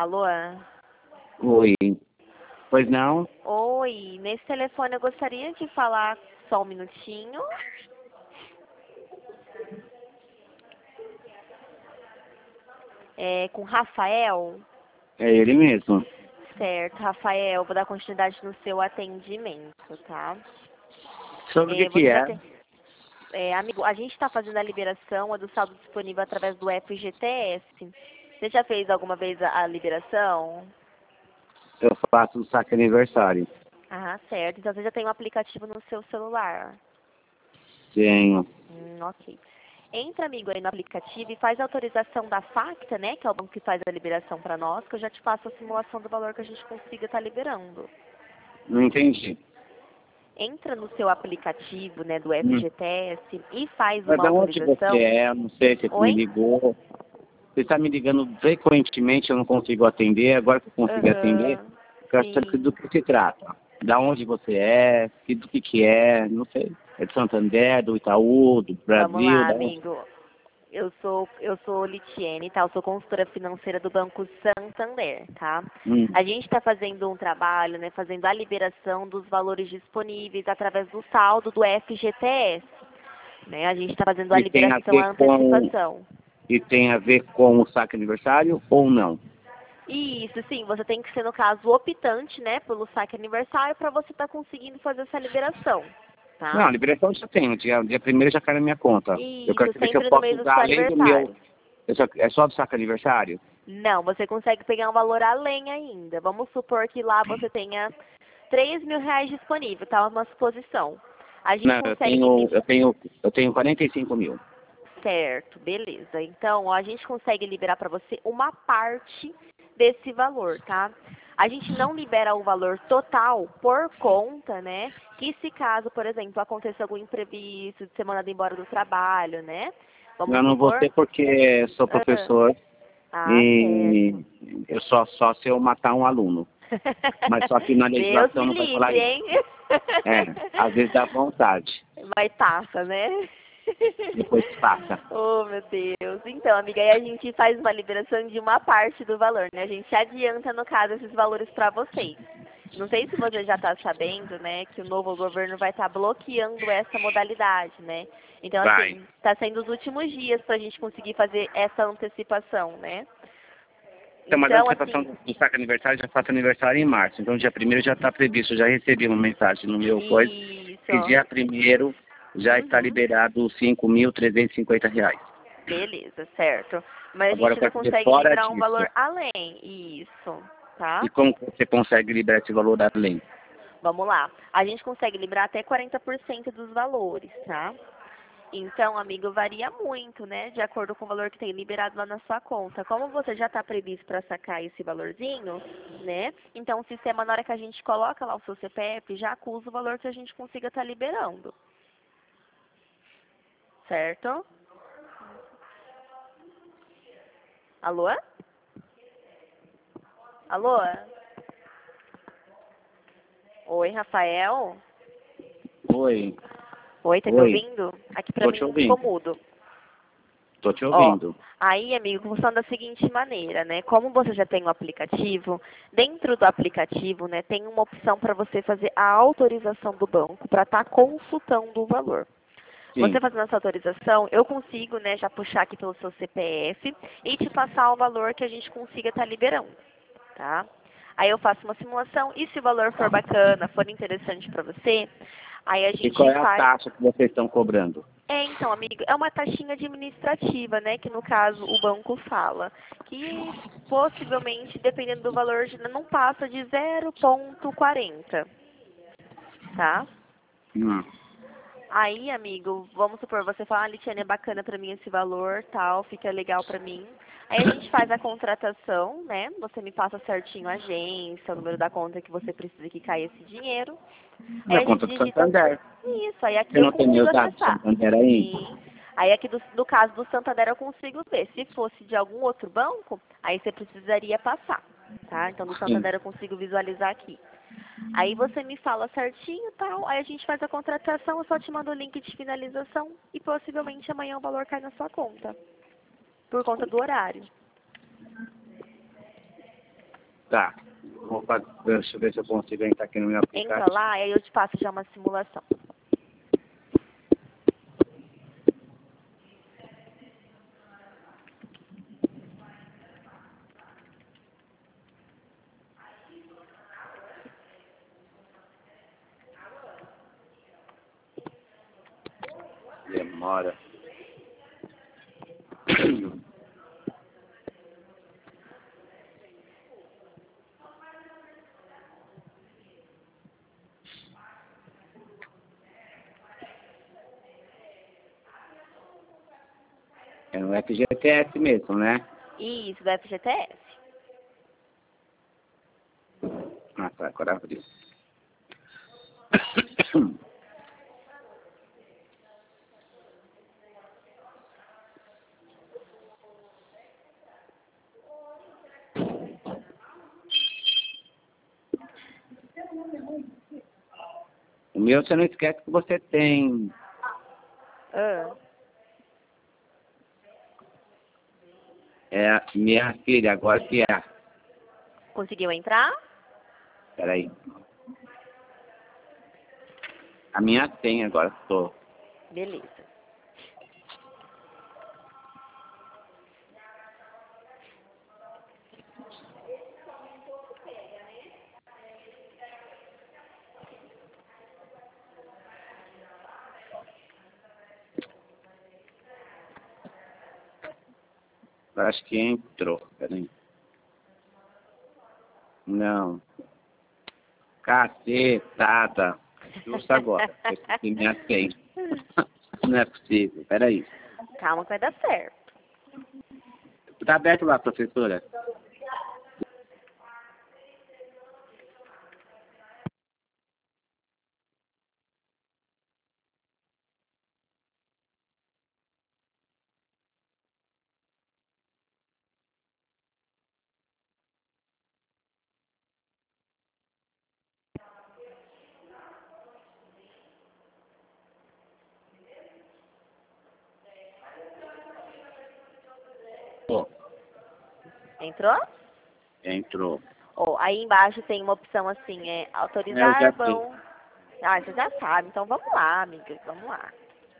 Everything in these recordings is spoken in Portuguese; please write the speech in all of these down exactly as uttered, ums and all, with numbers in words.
Alô? Oi. Pois não? Oi, nesse telefone eu gostaria de falar só um minutinho. É, com Rafael? É ele mesmo. Certo, Rafael, vou dar continuidade no seu atendimento, tá? Sobre o que É, que você já é? tem... É, amigo, a gente está fazendo a liberação do saldo disponível através do F G T S. Você já fez alguma vez a, a liberação? Eu faço o saque aniversário. Ah, certo. Então você já tem um aplicativo no seu celular. Tenho. Hum, ok. Entra, amigo, aí no aplicativo e faz a autorização da Facta, né? Que é o banco que faz a liberação para nós, que eu já te passo a simulação do valor que a gente consiga estar liberando. Não entendi. Entra no seu aplicativo, né, do Hum. F G T S e faz Mas uma de onde você autorização. é? Eu não sei se você me Oi? ligou. Você está me ligando frequentemente, eu não consigo atender. Agora que eu consigo atender, Aham. eu quero saber do Sim. que se trata. Da onde você é, que- do que que é, não sei. É de Santander, do Itaú, do Vamos Brasil, lá, da onde? amigo. Eu sou, eu sou Litiene, tá? Eu sou consultora financeira do Banco Santander, tá? Hum. A gente está fazendo um trabalho, né? Fazendo a liberação dos valores disponíveis através do saldo do F G T S, né? A gente está fazendo a E tem a liberação, a ver com antecipação. e tem a ver com o saque aniversário ou não? Isso, sim. Você tem que ser, no caso, optante, né? Pelo saque aniversário para você estar conseguindo fazer essa liberação, Não, tá? a liberação eu já tenho. Dia, dia primeiro já cai na minha conta. Eu quero Isso, saber se eu sempre no posso mês do usar seu além do meu. aniversário. eu só- É só do saque aniversário? Não, você consegue pegar um valor além ainda. Vamos supor que lá você tenha três mil reais disponível, tá? Uma suposição. A gente Não, eu consegue... tenho, li- eu tenho, eu tenho quarenta e cinco mil. Certo, beleza. Então, ó, a gente consegue liberar para você uma parte desse valor, tá? A gente não libera o valor total por conta, né? Que se caso, por exemplo, aconteça algum imprevisto de ser mandado embora do trabalho, né? Vamos Eu não vou supor... ter porque sou Ah, professor ah, e certo. eu só, só se eu matar um aluno. Mas só que na Deus legislação me não vai falar livre, isso. hein? É, às vezes dá vontade, Mas passa, né? depois passa. Oh, meu Deus. Então, amiga, aí a gente faz uma liberação de uma parte do valor, né? A gente adianta, no caso, esses valores para vocês. Não sei se você já está sabendo, né, que o novo governo vai estar bloqueando essa modalidade, né? Então, Vai. assim, está sendo os últimos dias para a gente conseguir fazer essa antecipação, né? Então, mas a Então, antecipação assim, do saque aniversário já faço aniversário em março. Então, dia primeiro já está previsto. Eu já recebi uma mensagem no meu coisa que isso. dia primeiro já está Uhum. liberado os cinco mil trezentos e cinquenta reais. Beleza, certo. Mas a Agora gente eu ainda quero saber consegue fora liberar um disso. valor além. Isso, tá? E como que você consegue liberar esse valor além? Vamos lá. A gente consegue liberar até quarenta por cento dos valores, tá? Então, amigo, varia muito, né? De acordo com o valor que tem liberado lá na sua conta. Como você já está previsto para sacar esse valorzinho, né? Então, o sistema, na hora que a gente coloca lá o seu C P F, já acusa o valor que a gente consiga estar liberando. Certo? Alô? Alô? Oi, Rafael? Oi, Oi, tá me oi, ouvindo? Aqui pra tô te mim ficou ouvindo. mudo. Tô te Ó, ouvindo. aí, amigo, funciona da seguinte maneira, né? Como você já tem o aplicativo, dentro do aplicativo, né, tem uma opção para você fazer a autorização do banco para estar consultando o valor. Você Sim. fazendo essa autorização, eu consigo, né, já puxar aqui pelo seu C P F e te passar o valor que a gente consiga estar liberando, tá? Aí eu faço uma simulação e se o valor for bacana, for interessante para você, aí a E qual gente é a faz... taxa que vocês estão cobrando? É, então, amigo, é uma taxinha administrativa, né, que no caso o banco fala, que possivelmente, dependendo do valor, não passa de zero vírgula quarenta, tá? Hum. Aí, amigo, vamos supor, você fala, ah, Litiane, é bacana pra mim esse valor, tal, fica legal pra mim. Aí a gente faz a contratação, né? Você me passa certinho a agência, o número da conta que você precisa que caia esse dinheiro. Aí Na a gente conta do digita Santander. isso, aí aqui Você eu não tem consigo meus dados do acessar. Santander aí? Sim. Aí aqui do, no caso do Santander eu consigo ver. Se fosse de algum outro banco, aí você precisaria passar, tá? Então do Sim. Santander eu consigo visualizar aqui. Aí você me fala certinho e tal, aí a gente faz a contratação, eu só te mando o link de finalização e possivelmente amanhã o valor cai na sua conta, por conta do horário. Tá. Vou fazer, deixa eu ver se eu consigo entrar aqui no meu aplicativo. Entra lá e aí eu te passo já uma simulação. Demora. É no F G T S mesmo, né? Isso, do F G T S. Ah, tá, agora abriu. O meu, você não esquece que você tem. Ah, É a minha filha, agora que é. conseguiu entrar? Peraí. A minha tem agora, tô. Beleza. Eu acho que entrou. Peraí. Não. Cacetada. Justo agora. Esse minha tem. Não é possível. Peraí. Calma que vai dar certo. Tá aberto lá, professora? Pô, Entrou? entrou. Ó, aí embaixo tem uma opção assim, é Eu autorizar já sei. bom. Ah, você já sabe, então vamos lá, amiga, vamos lá.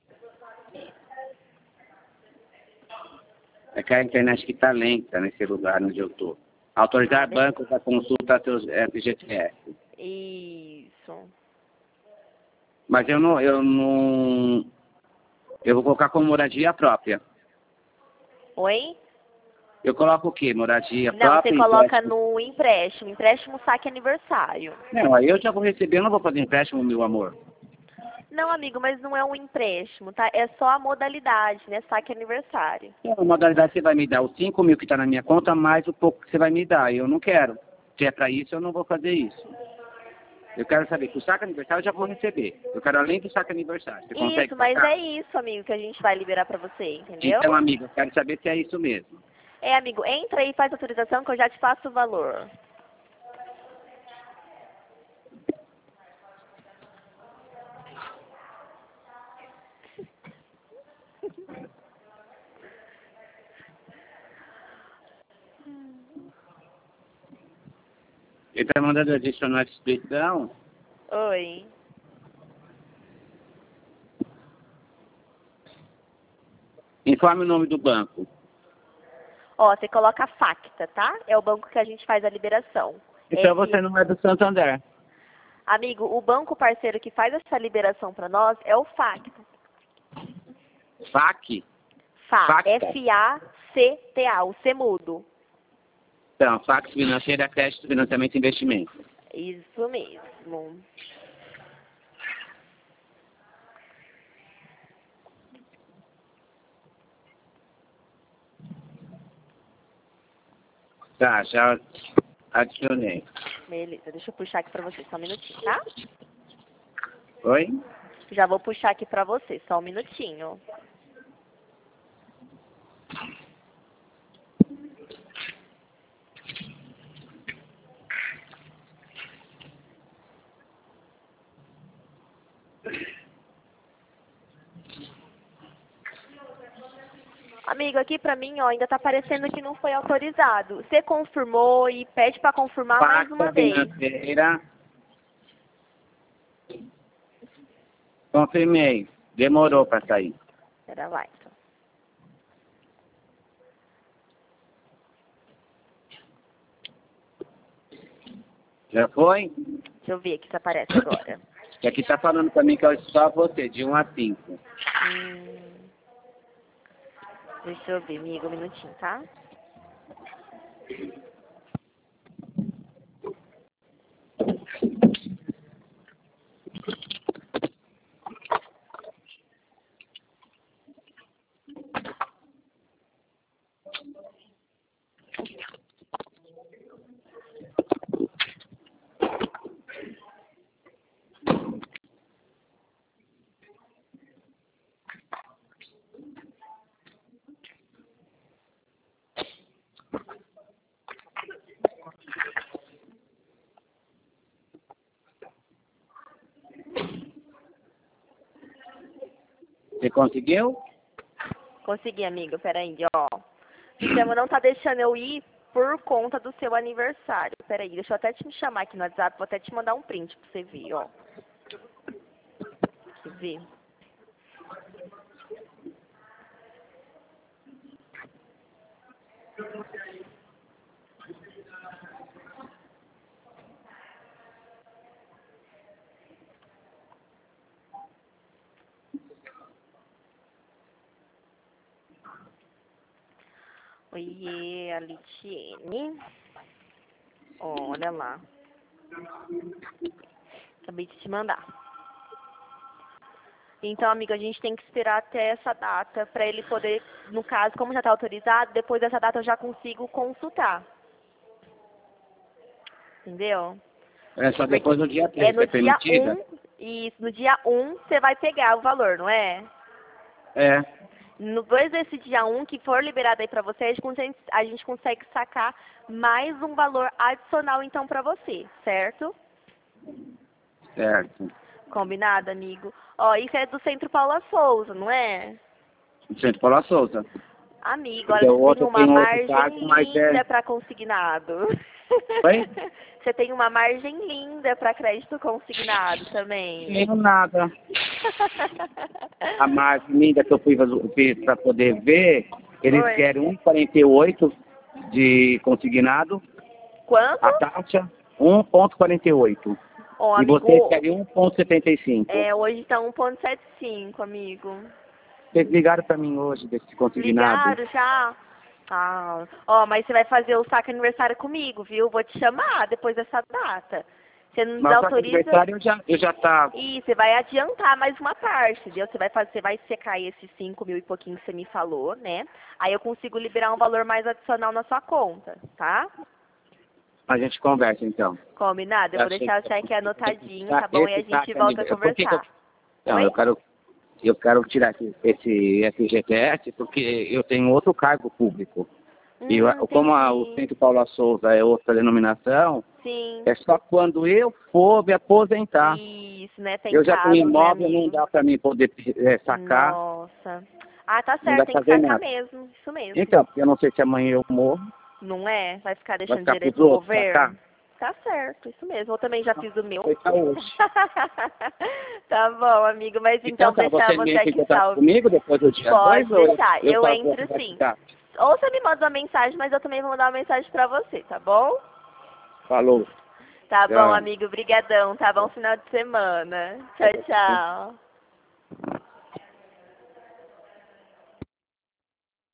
É que a internet que tá lenta nesse lugar onde eu tô. Ah, Autorizar beleza. banco para consulta seus F G T S. Isso. Mas eu não, eu não. Eu vou colocar como moradia própria. Oi? Eu coloco o quê? Moradia Não, você própria, coloca empréstimo? no empréstimo, empréstimo saque aniversário. Não, aí eu já vou receber, eu não vou fazer empréstimo, meu amor. Não, amigo, mas não é um empréstimo, tá? É só a modalidade, né? Saque aniversário. Então, a modalidade você vai me dar os cinco mil que está na minha conta, mais o pouco que você vai me dar. Eu não quero. Se é para isso, eu não vou fazer isso. Eu quero saber que o saque aniversário eu já vou receber. Eu quero além do saque aniversário. Você consegue Isso, mas sacar? é isso, amigo, que a gente vai liberar pra você, entendeu? Então, amigo, eu quero saber se é isso mesmo. É, amigo, entra aí e faz a autorização que eu já te passo o valor. Ele está mandando adicionar a inscrição. Oi. Informe o nome do banco. Ó, você coloca a Facta, tá? É o banco que a gente faz a liberação. Então F... você não é do Santander. Amigo, o banco parceiro que faz essa liberação pra nós é o Facta. F A C? F A, Facta. F A C T A, o C mudo. Então, F A C Financeira, Crédito, Financiamento e Investimento. Isso mesmo. Tá, já adicionei. Beleza, deixa eu puxar aqui pra você, só um minutinho, tá? Oi? Já vou puxar aqui pra você, só um minutinho. Amigo, amigo, aqui pra mim, ó, ainda tá parecendo que não foi autorizado. Você confirmou e pede pra confirmar mais uma Pacta vez. financeira. Confirmei. Demorou para sair. Pera lá, então. Já foi? Deixa eu ver aqui se aparece agora. E aqui tá falando pra mim que é só você, de um a cinco. Hum, deixa eu ver, amigo, um minutinho, tá? Você conseguiu? Consegui, amigo, peraí, ó. O sistema não tá deixando eu ir por conta do seu aniversário. Peraí, deixa eu até te me chamar aqui no WhatsApp, vou até te mandar um print pra você ver, ó. Quer ver? Oiê, a Litiene. Ó, olha lá. Acabei de te mandar. Então, amigo, a gente tem que esperar até essa data para ele poder, no caso, como já está autorizado, depois dessa data eu já consigo consultar. Entendeu? É só depois do dia três, É no é dia permitida? um, e no dia um você vai pegar o valor, não é? É. No dois desse dia um que for liberado aí pra você, a gente consegue, a gente consegue sacar mais um valor adicional então pra você, certo? Certo. Combinado, amigo? Ó, isso é do Centro Paula Souza, não é? Centro Paula Souza. Amigo, Porque olha, o você tem outro uma tem outro margem cargo, mas linda é... pra consignado. Oi? Você tem uma margem linda pra crédito consignado também. Não tenho nada. A margem linda que eu fui fiz para poder ver, eles Oi. querem um vírgula quarenta e oito de consignado, Quanto? a taxa um vírgula quarenta e oito. Ó, E amigo, vocês querem um vírgula setenta e cinco. é, hoje tá um ponto setenta e cinco, amigo. Vocês ligaram para mim hoje desse consignado. Ligaram já? Ah, ó, mas você vai fazer o saque aniversário comigo, viu? Vou te chamar depois dessa data. Você não Mas o desautoriza? aniversário eu já, eu já tá. E você vai adiantar mais uma parte, entendeu? Você vai fazer, você vai secar esses cinco mil e pouquinho que você me falou, né? Aí eu consigo liberar um valor mais adicional na sua conta, tá? A gente conversa então. Combinado? Eu Eu vou achei deixar que- você aqui anotadinho, tá bom? E a Esse gente saque volta a aniversário- por que que eu- conversar. Não, Oi? eu quero, eu quero tirar esse, esse F G T S porque eu tenho outro cargo público. E eu- Hum, como a, o entendi. Centro Paula Souza é outra denominação, Sim. é só quando eu for me aposentar. Isso, né? Tem Eu já tenho casos, né, imóvel, não amigo? dá para mim poder é, sacar, Nossa. Ah, tá não dá certo, tem para que fazer sacar nada. mesmo. Isso mesmo. Então, porque eu não sei se amanhã eu morro, Não é? Vai ficar vai deixando ficar dinheiro aí pros pro outros governo? sacar. Tá certo, isso mesmo. Eu também já fiz o meu. Foi pra hoje. Tá bom, amigo. Mas então, Então tá, deixar você você entra em aqui contato salvo. comigo depois do dia Pode dois ou deixar. eu Eu só vou entro vai sim. ficar? Ou você me manda uma mensagem, mas eu também vou mandar uma mensagem pra você, tá bom? Falou. Tá bom, Tchau. amigo. Brigadão. Tá bom final de semana. Tchau, tchau.